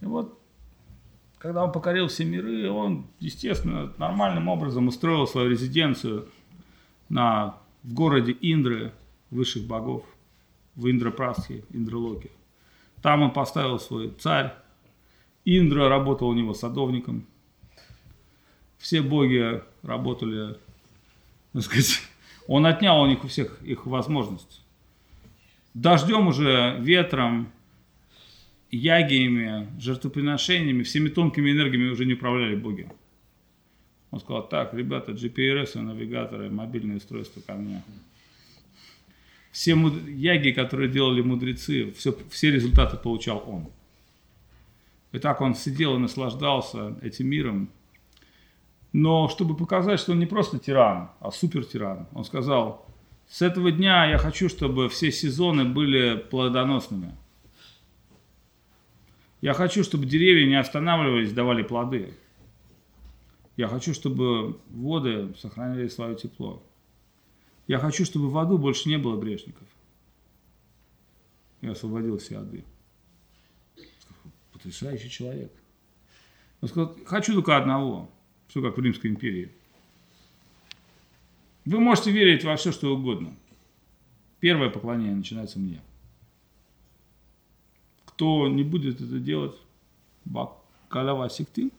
вот, когда он покорил все миры, он, естественно, нормальным образом устроил свою резиденцию в городе Индры, высших богов, в Индрапрастхе, Индралоке. Там он поставил свой царь. Индра работал у него садовником. Все боги работали, так сказать, он отнял у них у всех их возможность. Дождем уже, ветром, ягиями, жертвоприношениями, всеми тонкими энергиями уже не управляли боги. Он сказал: так, ребята, GPS, навигаторы, мобильные устройства ко мне. Все яги, которые делали мудрецы, все результаты получал он. И так он сидел и наслаждался этим миром. Но чтобы показать, что он не просто тиран, а супер-тиран, он сказал: с этого дня я хочу, чтобы все сезоны были плодоносными. Я хочу, чтобы деревья не останавливались, давали плоды. Я хочу, чтобы воды сохраняли свое тепло. Я хочу, чтобы в аду больше не было грешников. Я освободил все ады. Потрясающий человек. Он сказал: хочу только одного. Все как в Римской империи. Вы можете верить во все, что угодно. Первое поклонение начинается мне. Кто не будет это делать, бакалава сикты.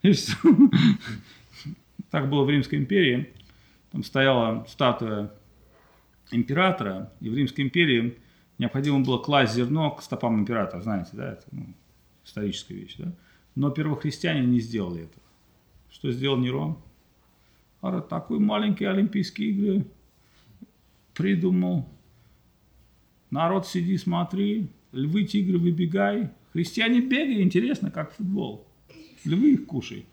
Так было в Римской империи. Там стояла статуя императора, и в Римской империи необходимо было класть зерно к стопам императора. Знаете, да, это историческая вещь, да? Но первохристиане не сделали этого. Что сделал Нерон? Такой маленький Олимпийские игры придумал. Народ, сиди, смотри. Львы, тигры, выбегай. Христиане бегали, интересно, как футбол. Львы их кушай.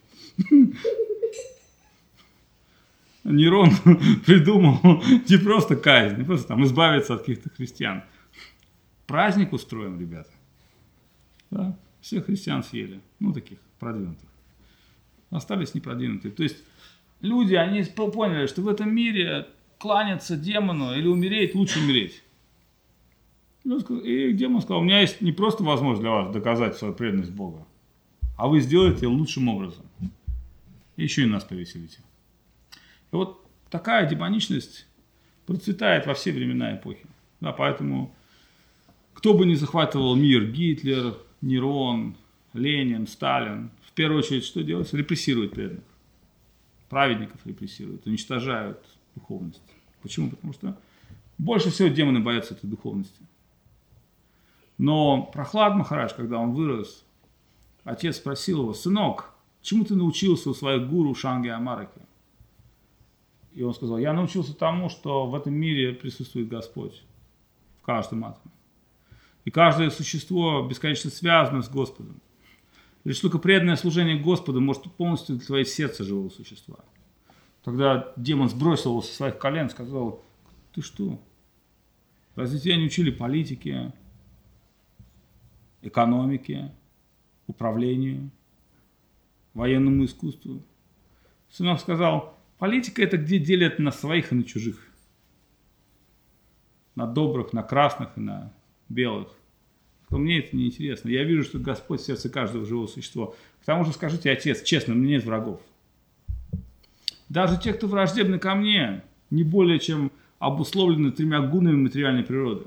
Нерон придумал не просто казнь, не просто там избавиться от каких-то христиан. Праздник устроим, ребята. Да? Всех христиан съели. Таких продвинутых. Остались непродвинутые. То есть люди, они поняли, что в этом мире кланяться демону или умереть, лучше умереть. И демон сказал: у меня есть не просто возможность для вас доказать свою преданность Богу, а вы сделаете лучшим образом. И еще и нас повеселите. И вот такая демоничность процветает во все времена эпохи. Да, поэтому кто бы ни захватывал мир, Гитлер, Нерон, Ленин, Сталин, в первую очередь что делают? Репрессируют преданных. Праведников репрессируют, уничтожают духовность. Почему? Потому что больше всего демоны боятся этой духовности. Но Прохлад Махарадж, когда он вырос, отец спросил его: сынок, чему ты научился у своих гуру Шанги Амараки? И он сказал: я научился тому, что в этом мире присутствует Господь в каждом атоме. И каждое существо бесконечно связано с Господом. Лишь только преданное служение Господу может полностью удовлетворить сердце живого существа. Тогда демон сбросил его со своих колен и сказал: ты что? Разве тебя не учили политике, экономике, управлению, военному искусству? Сынок сказал: политика — это где делят на своих и на чужих. На добрых, на красных и на белых. Мне это не интересно. Я вижу, что Господь в сердце каждого живого существа. К тому же скажите: отец, честно, у меня нет врагов. Даже те, кто враждебны ко мне, не более чем обусловлены 3 гунами материальной природы.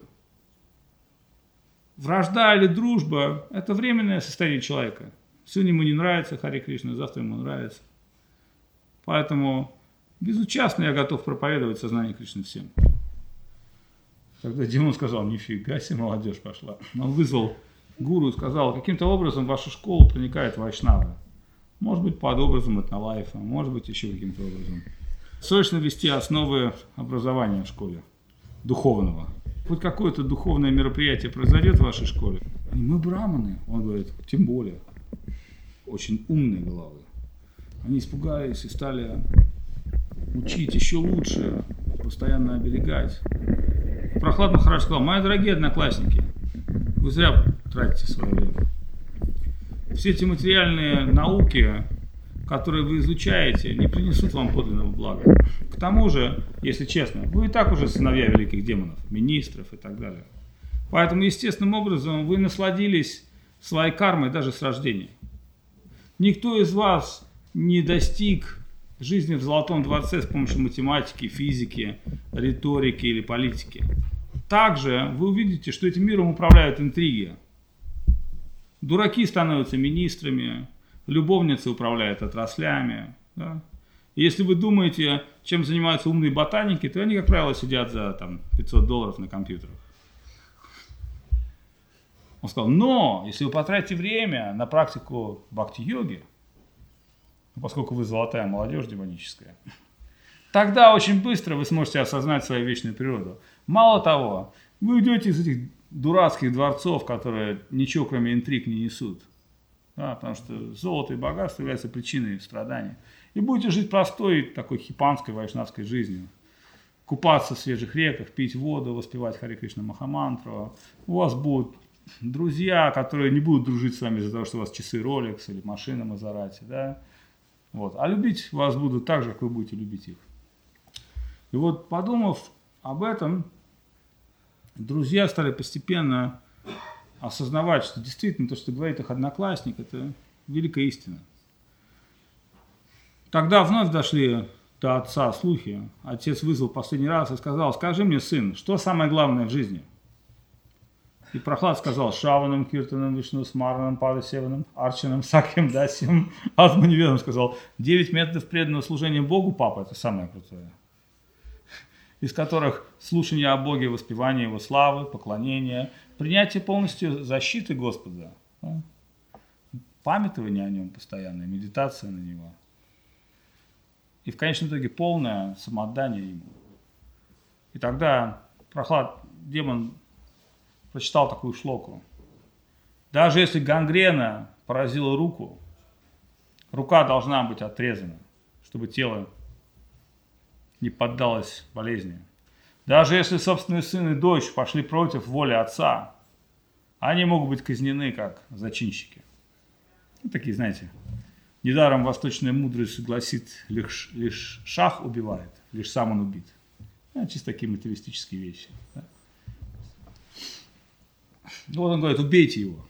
Вражда или дружба – это временное состояние человека. Сегодня ему не нравится Харе Кришна, завтра ему нравится. Поэтому безучастно я готов проповедовать сознание Кришны всем. Тогда демон сказал: нифига себе, молодежь пошла. Он вызвал гуру и сказал: каким-то образом в вашу школу проникает вайшнава. Может быть, под образом этнолайфа, может быть, еще каким-то образом. Срочно ввести основы образования в школе, духовного. Хоть какое-то духовное мероприятие произойдет в вашей школе. Мы браманы. Он говорит: тем более. Очень умные головы. Они испугались и стали учить еще лучше, постоянно оберегать. Прохлад Махарадж сказал: мои дорогие одноклассники, вы зря тратите свое время. Все эти материальные науки, которые вы изучаете, не принесут вам подлинного блага. К тому же, если честно, вы и так уже сыновья великих демонов, министров и так далее. Поэтому естественным образом вы насладились своей кармой даже с рождения. Никто из вас не достиг жизни в Золотом дворце с помощью математики, физики, риторики или политики. Также вы увидите, что этим миром управляют интриги. Дураки становятся министрами, любовницы управляют отраслями. Да? Если вы думаете, чем занимаются умные ботаники, то они, как правило, сидят за $500 на компьютерах. Он сказал, но если вы потратите время на практику бхакти-йоги, поскольку вы золотая молодежь демоническая, тогда очень быстро вы сможете осознать свою вечную природу. Мало того, вы уйдете из этих дурацких дворцов, которые ничего кроме интриг не несут. Да, потому что золото и богатство являются причиной страданий. И будете жить простой, такой хипанской, вайшнавской жизнью. Купаться в свежих реках, пить воду, воспевать Харе Кришна Махамантру. У вас будут друзья, которые не будут дружить с вами из-за того, что у вас часы Rolex или машина Мазерати. Да? Вот. А любить вас будут так же, как вы будете любить их. И вот, подумав об этом, друзья стали постепенно осознавать, что действительно то, что говорит их одноклассник, это великая истина. Тогда вновь дошли до отца слухи. Отец вызвал последний раз и сказал, скажи мне, сын, что самое главное в жизни? И Прохлад сказал, Шаванам, Киртанам, Вишну, Смаранам, Падасеванам, Арчанам, Сакхем, Дасьем, Атманиведом сказал, 9 методов преданного служения Богу, папа, это самое крутое. Из которых слушание о Боге, воспевание Его славы, поклонение, принятие полностью защиты Господа, да? Памятование о Нем постоянное, медитация на Него. И в конечном итоге полное самоотдание Ему. И тогда Прохлад, демон, прочитал такую шлоку. Даже если гангрена поразила руку, рука должна быть отрезана, чтобы тело не поддалось болезни. Даже если собственный сын и дочь пошли против воли отца, они могут быть казнены как зачинщики. Ну, такие, знаете, недаром восточная мудрость гласит, лишь шах убивает, лишь сам он убит. Чисто такие материалистические вещи. Да? Вот он говорит, убейте его.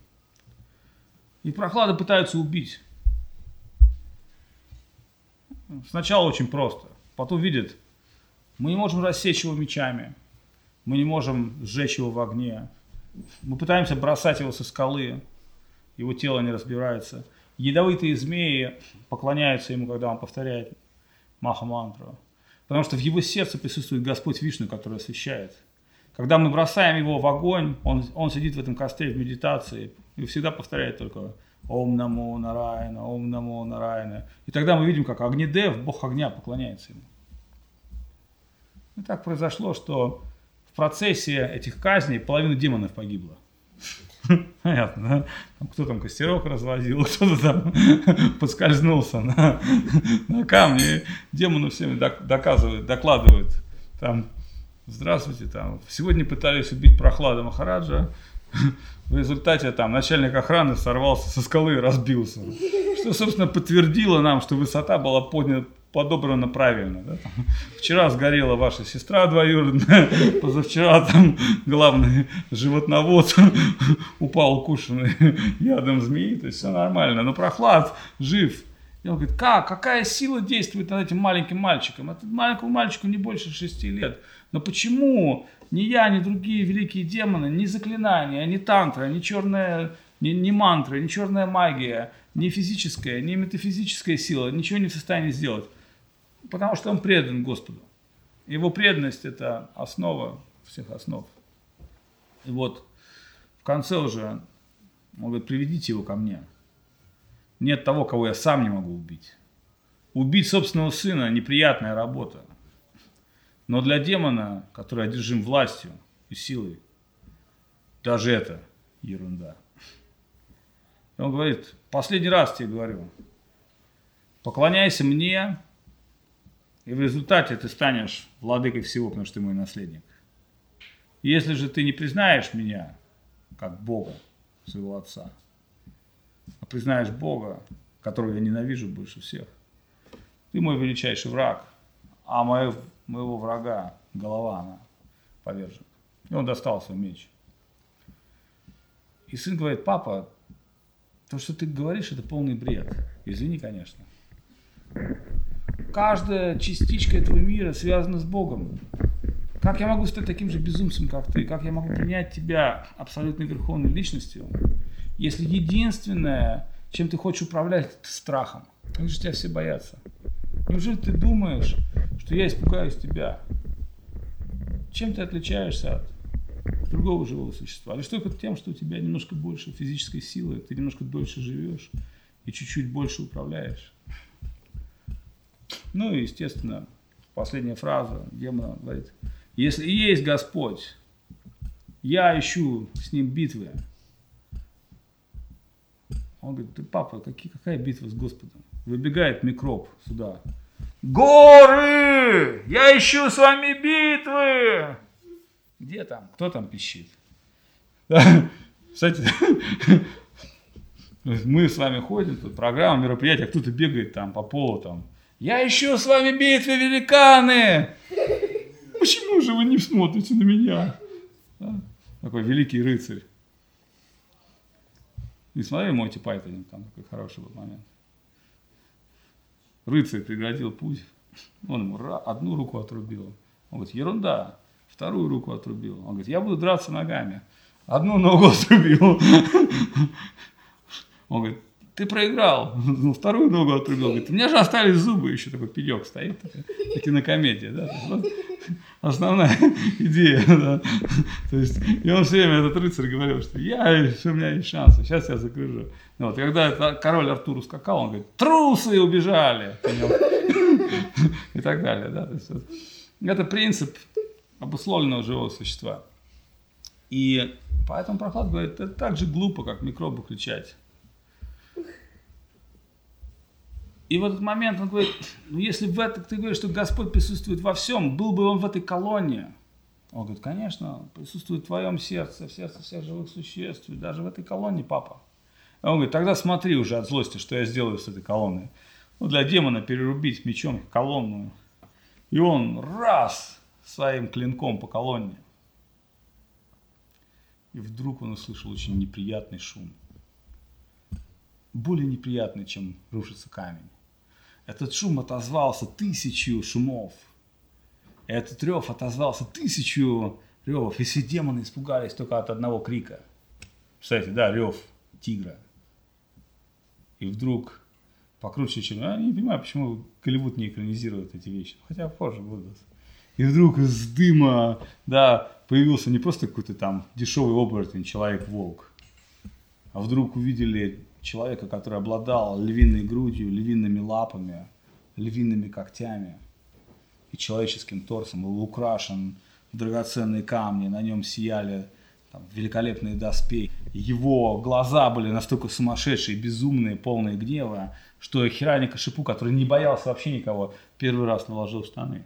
И Прохлада пытаются убить. Сначала очень просто. Потом видят, мы не можем рассечь его мечами, мы не можем сжечь его в огне, мы пытаемся бросать его со скалы, его тело не разбирается. Ядовитые змеи поклоняются ему, когда он повторяет Маха-мантру, потому что в его сердце присутствует Господь Вишну, который освещает. Когда мы бросаем его в огонь, он сидит в этом костре в медитации и всегда повторяет только Ом Намо Нараяна, Ом Намо Нараяна. И тогда мы видим, как Агнидев, бог огня, поклоняется ему. И так произошло, что в процессе этих казней половина демонов погибла. Понятно, да? Кто там костерок развозил, кто-то там подскользнулся на камне. Демоны всем доказывают, докладывают. Там, здравствуйте, там, сегодня пытались убить Прохлада Махараджа. В результате там начальник охраны сорвался со скалы и разбился. Что, собственно, подтвердило нам, что высота была подобрана правильно. Да? Вчера сгорела ваша сестра двоюродная, позавчера там главный животновод упал укушенный ядом змеи, то есть все нормально. Но Прохлад жив. И он говорит, какая сила действует над этим маленьким мальчиком? Этому маленькому мальчику не больше 6 лет. Но почему ни я, ни другие великие демоны, ни заклинания, ни тантра, ни черная, ни мантры, ни черная магия, ни физическая, ни метафизическая сила ничего не в состоянии сделать? Потому что он предан Господу. Его преданность – это основа всех основ. И вот в конце уже он говорит, приведите его ко мне. Нет того, кого я сам не могу убить. Убить собственного сына – неприятная работа. Но для демона, который одержим властью и силой, даже это ерунда. И он говорит, последний раз тебе говорю, поклоняйся мне, и в результате ты станешь владыкой всего, потому что ты мой наследник. Если же ты не признаешь меня как Бога, своего отца, а признаешь Бога, которого я ненавижу больше всех, ты мой величайший враг, а моего врага голова она повержена. И он достал свой меч. И сын говорит: папа, то, что ты говоришь, это полный бред. Извини, конечно. Каждая частичка этого мира связана с Богом. Как я могу стать таким же безумцем, как ты? Как я могу принять тебя абсолютно верховной личностью, если единственное, чем ты хочешь управлять, это страхом? Как же тебя все боятся? Неужели ты думаешь, что я испугаюсь тебя? Чем ты отличаешься от другого живого существа? Лишь только тем, что у тебя немножко больше физической силы, ты немножко дольше живешь и чуть-чуть больше управляешь. Ну и, естественно, последняя фраза демона говорит: если и есть Господь, я ищу с ним битвы. Он говорит: ты, папа, какая битва с Господом? Выбегает микроб сюда. Горы! Я ищу с вами битвы! Где там? Кто там пищит? Кстати, мы с вами ходим, тут программа, мероприятие, а кто-то бегает там по полу там. Я ищу с вами битвы, великаны! Почему же вы не смотрите на меня? Да? Такой великий рыцарь. Не смотрели Монти Пайтон, там такой хороший был момент. Рыцарь преградил путь, он ему одну руку отрубил. Он говорит: ерунда. Вторую руку отрубил. Он говорит: я буду драться ногами. Одну ногу отрубил. Он говорит: ты проиграл. Вторую ногу отрубил. Говорит: у меня же остались зубы. Еще такой пенек стоит. Такая кинокомедия. Да? Вот основная идея. Да? То есть, и он все время, этот рыцарь, говорил, что у меня есть шансы. Сейчас я закружу. Вот, и когда король Артур ускакал, он говорит: трусы убежали. И так далее. Да? То есть, вот, это принцип обусловленного живого существа. И поэтому Прохлад говорит: это так же глупо, как микробу кричать. И в этот момент он говорит: ну если ты говоришь, что Господь присутствует во всем, был бы он в этой колонне. Он говорит: конечно, присутствует в твоем сердце, в сердце всех живых существ, и даже в этой колонне, папа. И он говорит: тогда смотри уже от злости, что я сделаю с этой колонной. Ну, для демона перерубить мечом колонну. И он раз своим клинком по колонне. И вдруг он услышал очень неприятный шум. Более неприятный, чем рушится камень. Этот шум отозвался 1000 шумов. И этот рев отозвался 1000 ревов. И все демоны испугались только от одного крика. Представляете, да, рев тигра. И вдруг, покруче, чем... Я не понимаю, почему Голливуд не экранизирует эти вещи. Хотя позже будут. И вдруг из дыма, да, появился не просто какой-то там дешевый оборотень, человек-волк. А вдруг увидели человека, который обладал львиной грудью, львиными лапами, львиными когтями и человеческим торсом. Был украшен в драгоценные камни, на нем сияли там великолепные доспехи. Его глаза были настолько сумасшедшие, безумные, полные гнева, что Хираникашипу, который не боялся вообще никого, первый раз наложил штаны.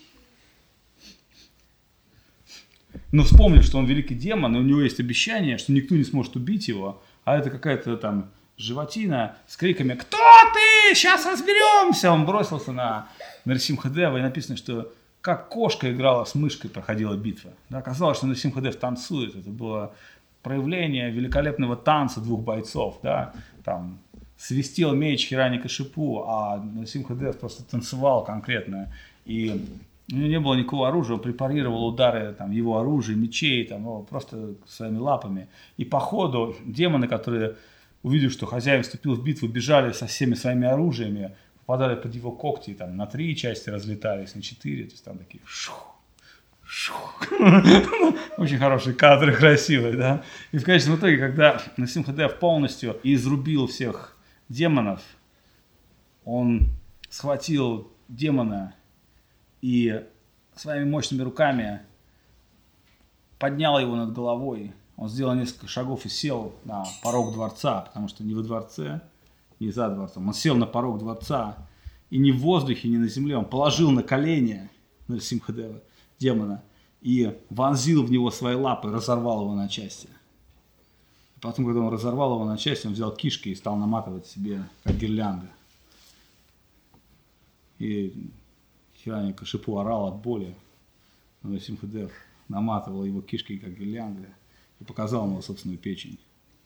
Но вспомнил, что он великий демон, и у него есть обещание, что никто не сможет убить его, а это какая-то там животина с криками: «Кто ты? Сейчас разберемся!» Он бросился на Нарисимхадева, и написано, что как кошка играла с мышкой, проходила битва. Да, оказалось, что Нарисимхадев танцует. Это было проявление великолепного танца двух бойцов. Да. Там свистел меч Хираникашипу, а Нарисимхадев просто танцевал конкретно. И у него не было никакого оружия, он препарировал удары там, его оружия, мечей, там, просто своими лапами. И по ходу демоны, которые, увидев, что хозяин вступил в битву, бежали со всеми своими оружиями, попадали под его когти, там, на 3 части разлетались, на 4, то есть там такие шух, шух. Очень хорошие кадры, красивые, да. И в конечном итоге, когда Нарисимхадев полностью изрубил всех демонов, он схватил демона и своими мощными руками поднял его над головой. Он сделал несколько шагов и сел на порог дворца, потому что не во дворце, не за дворцом. Он сел на порог дворца, и ни в воздухе, ни на земле. Он положил на колени Нарисимхадева, демона, и вонзил в него свои лапы, разорвал его на части. И потом, когда он разорвал его на части, он взял кишки и стал наматывать себе как гирлянды. И Хираникашипу орал от боли. Нарисимхадев наматывал его кишки как гирлянды и показал ему собственную печень.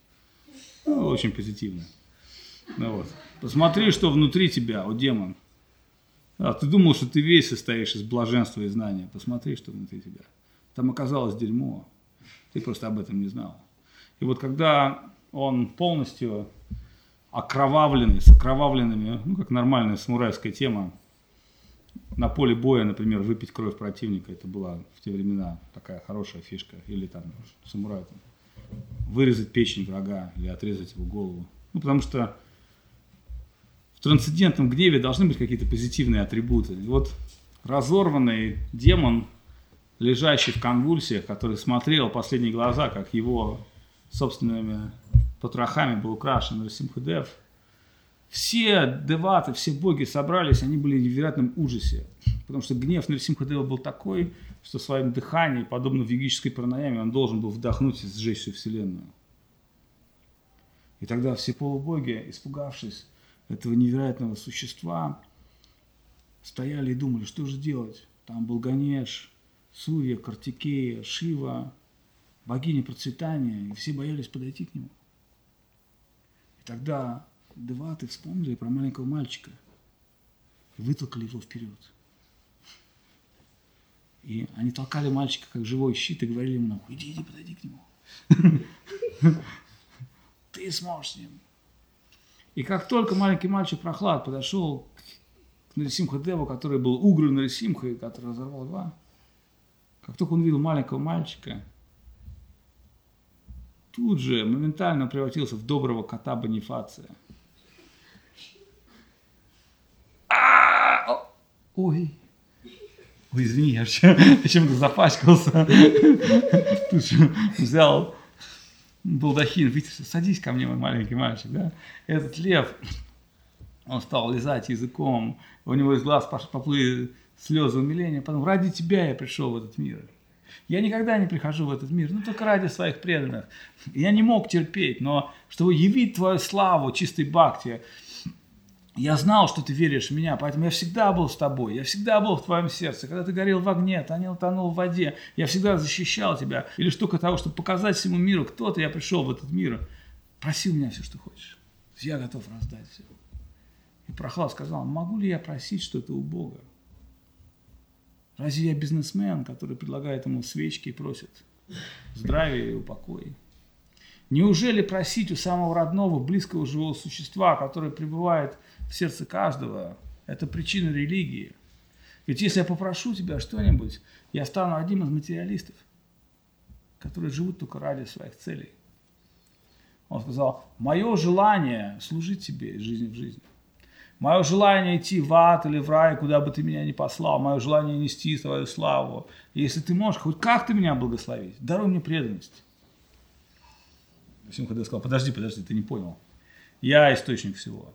Ну, очень позитивно. Ну, вот. Посмотри, что внутри тебя, о демон. Ты думал, что ты весь состоишь из блаженства и знания. Посмотри, что внутри тебя. Там оказалось дерьмо. Ты просто об этом не знал. И вот когда он полностью окровавленный, с окровавленными, ну, как нормальная самурайская тема, на поле боя, например, выпить кровь противника, это была в те времена такая хорошая фишка. Или там самурай там, вырезать печень врага или отрезать его голову. Ну, потому что в трансцендентном гневе должны быть какие-то позитивные атрибуты. И вот разорванный демон, лежащий в конвульсиях, который смотрел последние глаза, как его собственными потрохами был украшен Нарсимха-Дев, все деваты, все боги собрались, они были в невероятном ужасе. Потому что гнев Нарсимха-Дева был такой, что своим дыханием, подобно вегической пранаяме, он должен был вдохнуть и сжечь всю вселенную. И тогда все полубоги, испугавшись этого невероятного существа, стояли и думали, что же делать. Там был Ганеш, Сурья, Картикея, Шива, богиня процветания, и все боялись подойти к нему. И тогда деваты вспомнили про маленького мальчика и вытолкали его вперед. И они толкали мальчика как живой щит и говорили ему: иди, подойди к нему. Ты сможешь с ним. И как только маленький мальчик Прохлад подошел к Нарисимха-Деву, который был Угру Нарисимха, и который разорвал два, как только он увидел маленького мальчика, тут же моментально превратился в доброго кота Бонифация. Ой, извини, я чем-то запачкался. Тут же взял балдахин, вытер, садись ко мне, мой маленький мальчик, да. Этот лев, он стал лизать языком, у него из глаз поплыли слезы умиления, потом: ради тебя я пришел в этот мир. Я никогда не прихожу в этот мир, только ради своих преданных. Я не мог терпеть, но чтобы явить твою славу чистой бхакти, я знал, что ты веришь в меня, поэтому я всегда был с тобой, я всегда был в твоем сердце. Когда ты горел в огне, тонул в воде, я всегда защищал тебя. И лишь только того, чтобы показать всему миру, кто ты, я пришел в этот мир. Проси у меня все, что хочешь. Я готов раздать все. И Прохлад сказал: могу ли я просить что-то у Бога? Разве я бизнесмен, который предлагает ему свечки и просит здравия и упокоя? Неужели просить у самого родного, близкого живого существа, которое пребывает в сердце каждого, это причина религии? Ведь если я попрошу тебя что-нибудь, я стану одним из материалистов, которые живут только ради своих целей. Он сказал: мое желание служить тебе из жизни в жизнь. Мое желание идти в ад или в рай, куда бы ты меня ни послал. Мое желание нести свою славу. И если ты можешь хоть как-то меня благословить, даруй мне преданность. Нарисимха-Дев сказал: подожди, ты не понял. Я источник всего.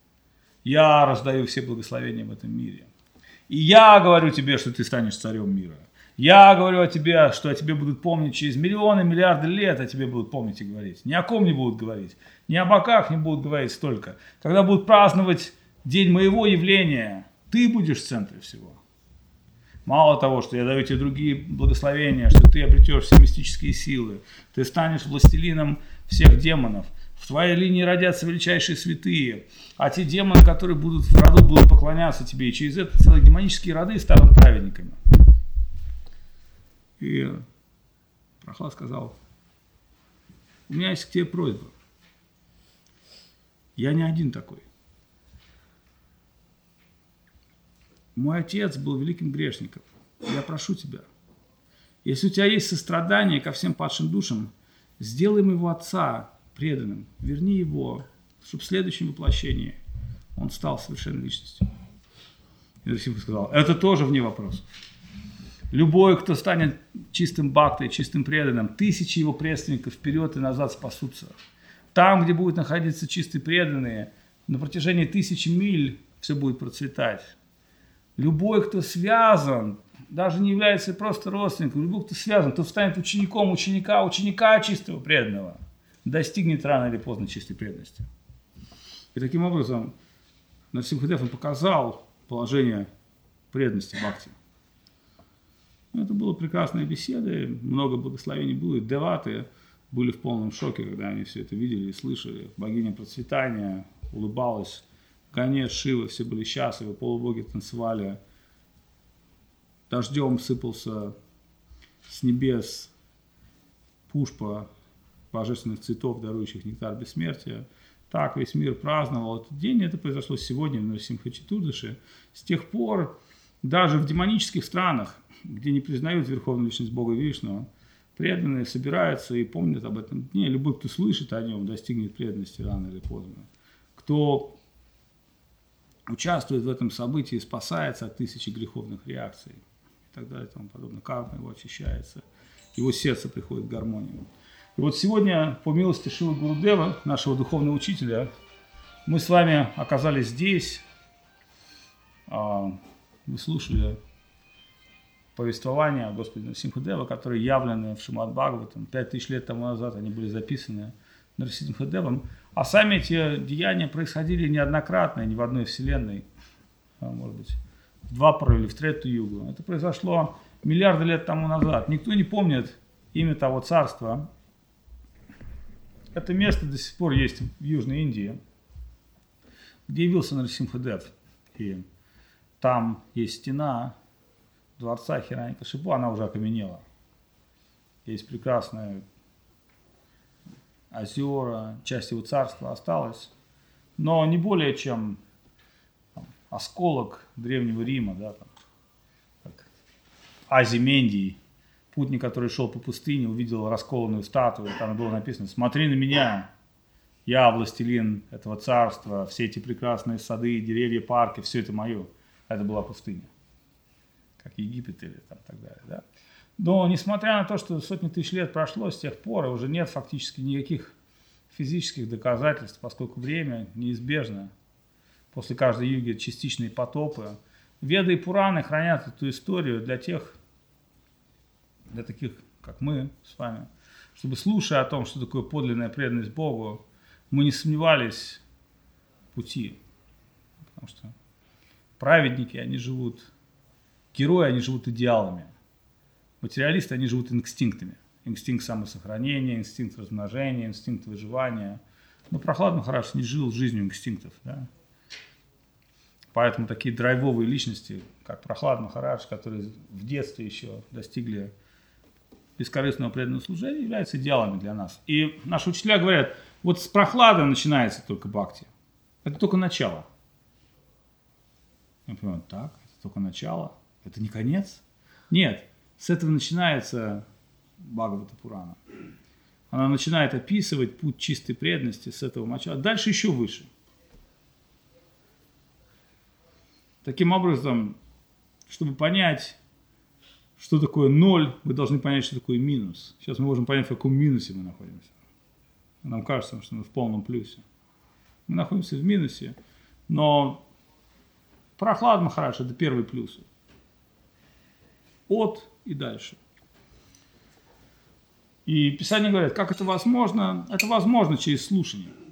Я раздаю все благословения в этом мире. И я говорю тебе, что ты станешь царем мира. Я говорю о тебе, что о тебе будут помнить через миллионы, миллиарды лет, о тебе будут помнить и говорить. Ни о ком не будут говорить. Ни о богах не будут говорить столько. Когда будут праздновать день моего явления, ты будешь в центре всего. Мало того, что я даю тебе другие благословения, что ты обретешь все мистические силы, ты станешь властелином всех демонов, в твоей линии родятся величайшие святые, а те демоны, которые будут в роду, будут поклоняться тебе, и через это целые демонические роды станут праведниками. И Прохлад сказал: у меня есть к тебе просьба. Я не один такой. Мой отец был великим грешником. Я прошу тебя, если у тебя есть сострадание ко всем падшим душам, сделай моего отца преданным, верни его, чтобы в следующем воплощении он стал совершенной личностью. И Нарисимха сказал: это тоже вне вопросов. Любой, кто станет чистым бхактой, чистым преданным, тысячи его преданников вперед и назад спасутся. Там, где будут находиться чистые преданные, на протяжении 1000 миль все будет процветать. Любой, кто связан, даже не является просто родственником, любой, кто связан, кто станет учеником ученика чистого преданного, достигнет рано или поздно чистой преданности. И таким образом Нарсимха-Дев показал положение преданности бхакти. Это была прекрасная беседа, много благословений было, и деваты были в полном шоке, когда они все это видели и слышали. Богиня процветания улыбалась, Ганеш, Шива, все были счастливы, полубоги танцевали. Дождем сыпался с небес пушпа божественных цветов, дарующих нектар бессмертия. Так весь мир праздновал этот день. Это произошло сегодня в Нарасимха-Четурдаши. С тех пор даже в демонических странах, где не признают верховную личность Бога Вишну, преданные собираются и помнят об этом дне. Любой, кто слышит о нем, достигнет преданности рано или поздно. Кто участвует в этом событии, спасается от тысячи греховных реакций и так далее и тому подобное. Карма его очищается, его сердце приходит в гармонию. И вот сегодня, по милости Шилы Гурудева, нашего духовного учителя, мы с вами оказались здесь. Мы слушали повествования Господа Нарасимха-дева, которые явлены в Шримад-Бхагаватам. 5000 лет тому назад они были записаны Нарасимха-девом. А сами эти деяния происходили неоднократно, не в одной вселенной, может быть, в Двапару или в Трету-югу. Это произошло миллиарды лет тому назад. Никто не помнит имя того царства. Это место до сих пор есть в Южной Индии, где явился Нарасимха-дев. И там есть стена дворца Хираньякашипу, она уже окаменела. Есть прекрасные озера, часть его царства осталась, но не более чем осколок древнего Рима, да, там, как Азимендий, путник, который шел по пустыне, увидел расколотую статую, там было написано: «Смотри на меня, я властелин этого царства, все эти прекрасные сады, деревья, парки, все это мое». Это была пустыня, как Египет или там так далее, да. Но несмотря на то, что сотни тысяч лет прошло с тех пор, уже нет фактически никаких физических доказательств, поскольку время неизбежно. После каждой юги частичные потопы. Веды и Пураны хранят эту историю для таких, как мы с вами, чтобы, слушая о том, что такое подлинная преданность Богу, мы не сомневались в пути. Потому что праведники, они живут, герои, они живут идеалами. Материалисты, они живут инстинктами. Инстинкт самосохранения, инстинкт размножения, инстинкт выживания. Но Прохлад Махарадж не жил жизнью инстинктов. Да? Поэтому такие драйвовые личности, как Прохлад Махарадж, которые в детстве еще достигли бескорыстного преданного служения, являются идеалами для нас. И наши учителя говорят, вот с Прохлада начинается только бхакти. Это только начало. Я понимаю, так, это только начало, это не конец? Нет, с этого начинается Бхагавата Пурана. Она начинает описывать путь чистой преданности с этого начала. Дальше еще выше. Таким образом, чтобы понять, что такое ноль, мы должны понять, что такое минус. Сейчас мы можем понять, в каком минусе мы находимся. Нам кажется, что мы в полном плюсе. Мы находимся в минусе, но Прохлад Махарадж – это первый плюс. От и дальше. И Писание говорит, как это возможно? Это возможно через слушание.